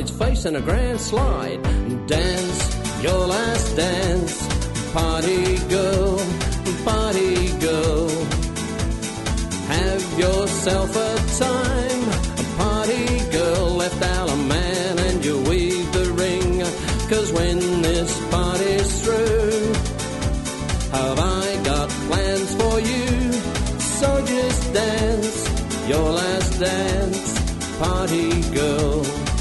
sides, facing a grand slide. Dance your last dance, party girl, party girl. Have yourself a time, a party girl. Left out a man and you weave the ring. 'Cause when this party's through, have I got plans for you? So just dance your last dance, party girl.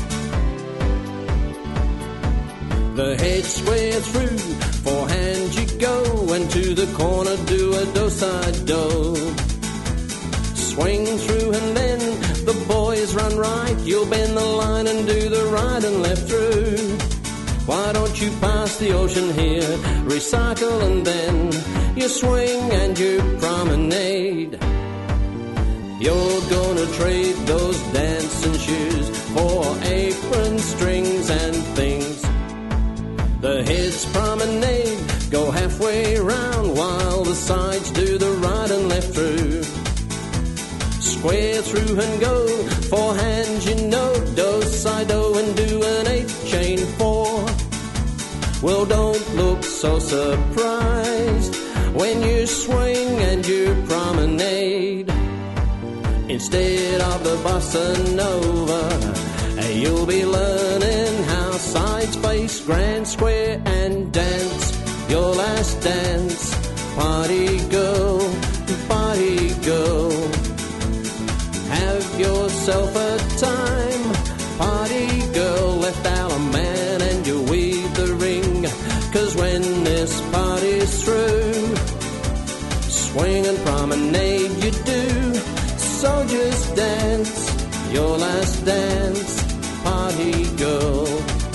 The head square through, forehand you go, and to the corner do a do-side-do. Swing through and then the boys run right. You'll bend the line and do the right and left through. Why don't you pass the ocean here, recycle and then you swing and you promenade. You're gonna trade those dancing shoes for apron strings and things. The heads promenade, go halfway round while the sides do the right and left through. Square through and go, forehand you know, do-side-do and do an 8-chain 4. Well, don't look so surprised when you swing and you promenade. Instead of the bossa nova, you'll be learning how sides face grand square and dance your last dance, party girl, party girl. Have yourself a time, party girl. Left out a man and you weave the ring. 'Cause when this party's through, swing and promenade you do. So just dance your last dance, party girl.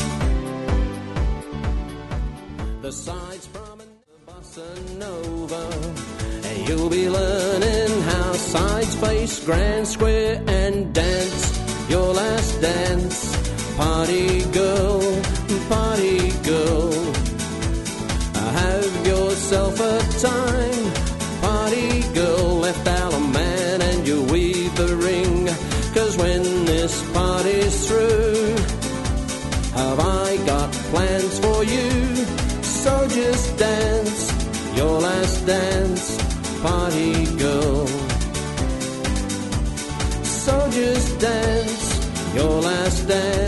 The sides promenade the bossa nova, and you'll be learning how sides face grand square and dance your last dance, party girl, party girl. Have yourself a time, party girl. Left out a man and you weave the ring. 'Cause when this party's through, have I got plans for you? So just dance your last dance, party girl. So just dance your last dance.